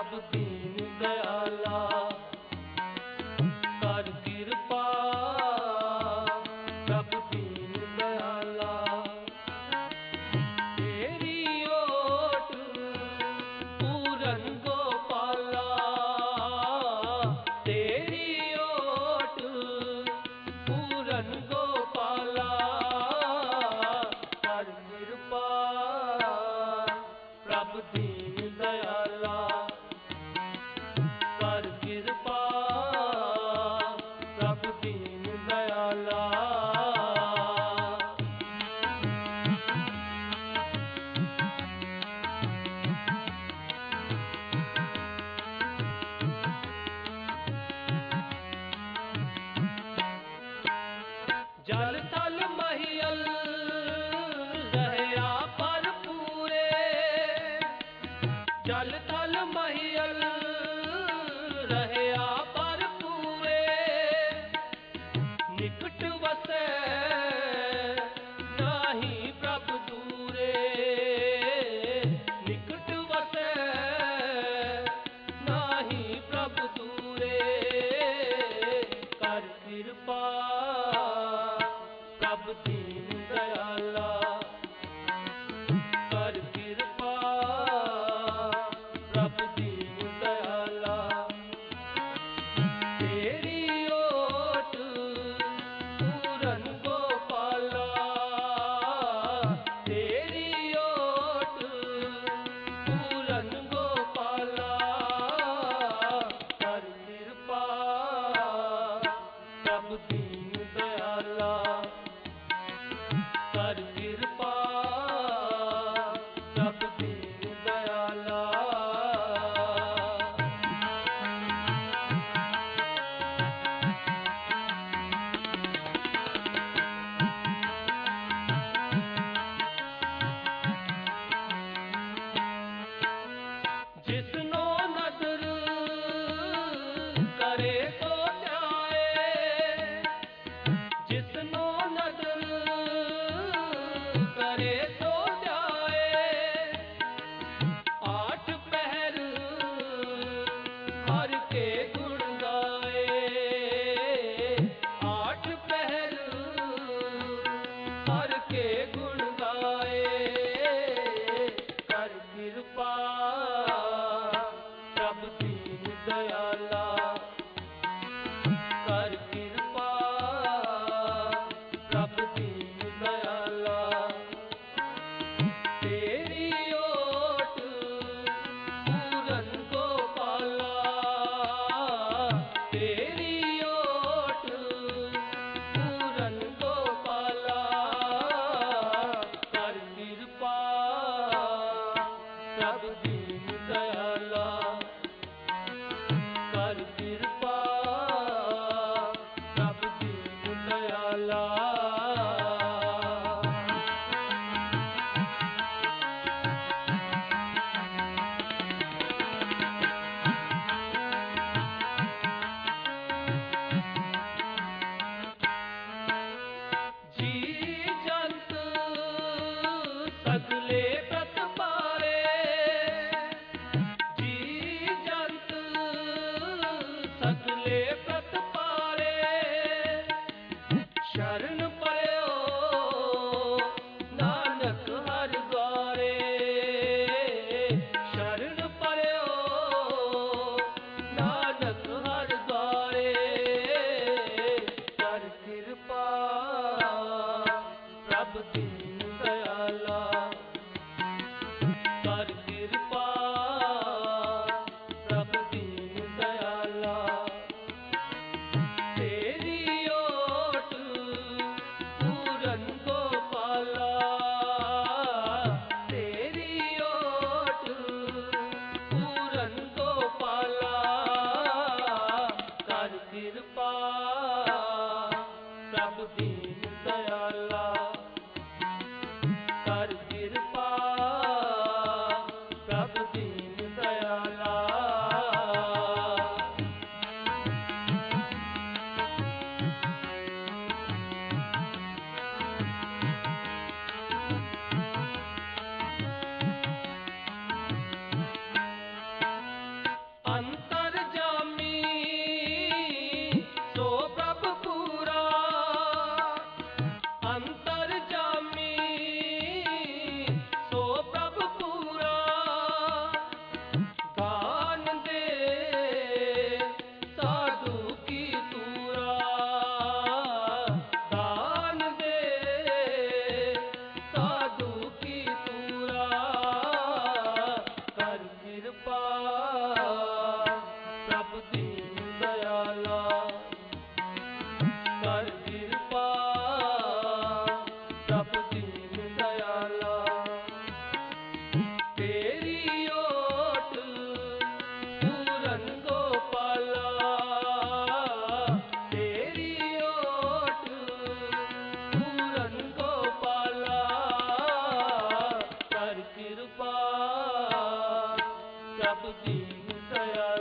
ਪ੍ਰਭ ਦੀਨ ਦਇਆਲਾ ਕਰ ਕਿਰਪਾ ਪ੍ਰਭ ਦੀਨ ਦਇਆਲਾ ਤੇਰੀ ਓਟ ਪੂਰਨ ਗੋਪਾਲਾ ਤੇਰੀ ਓਟ ਪੂਰਨ ਗੋਪਾਲਾ ਕਰ ਕਿਰਪਾ ਪ੍ਰਭ ਦੀਨ ਦਇਆਲਾ ਕਰ ਕਿਰਪਾ ਪ੍ਰਭ ਦੀਨ ਦਇਆਲਾ ਜਲ ਥਲ ਮਹੀਅਲ ਰਹਿਆ ਭਰਪੂਰੇ ਜਲ ਥਲ ਮਹੀਅਲ ਰਹਿਆ ਭਰਪੂਰੇ ਨਿਕਟ ਵਸੈ ਨਾਹੀ ਪ੍ਰਭ ਦੂਰੇ ਨਿਕਟ ਵਸੈ ਨਾਹੀ ਪ੍ਰਭ ਦੂਰੇ ਕਰ ਕਿਰਪਾ ਪ੍ਰਭ ਦੀਨ ਦਇਆਲਾ ਕਰ ਕਿਰਪਾ ਪ੍ਰਭ ਦੀਨ ਦਇਆਲਾ ਤੇਰੀ ਓਟ ਪੂਰਨ ਗੋਪਾਲਾ ਤੇਰੀ ਓਟ ਪੂਰਨ ਗੋਪਾਲਾ ਕਰ ਕਿਰਪਾ ਪ੍ਰਭ ਦੀਨ ਦਇਆਲਾ ਕਰ ਕਿਰਪਾ ਪ੍ਰਭ ਦੀਨ ਦਇਆਲਾ ਜਿਸਨੋ ਨਦਰ ਕਰੇ ਸੋ ਧਿਆਏ ਜਿਸਨੋ ਨਦਰ ਕਰੇ ਸੋ ਧਿਆਏ ਆਠ ਪਹਿਰ ਹਰ ਕੇ ਗੁਣ ਗਾਏ ਆਠ ਪਹਿਰ ਹਰ ਕੇ ਗੁਣ ਗਾਏ ਕਰ ਕਿਰਪਾ ਪ੍ਰਭ ਦੀਨ ਦਇਆਲਾ ਕਰ ਕਿਰਪਾ ਪ੍ਰਭ ਦੀਨ ਦਇਆਲਾ ਤੇਰੀ ਓਟ ਪੂਰਨ ਗੋਪਾਲਾ ਤੇਰੀ ਓਟ ਪੂਰਨ ਗੋਪਾਲਾ ਕਰ ਕਿਰਪਾ ਪ੍ਰਭ ਦੀਨ ਦਇਆਲਾ ਪ੍ਰਭ ਦੀਨ ਦਇਆਲਾ।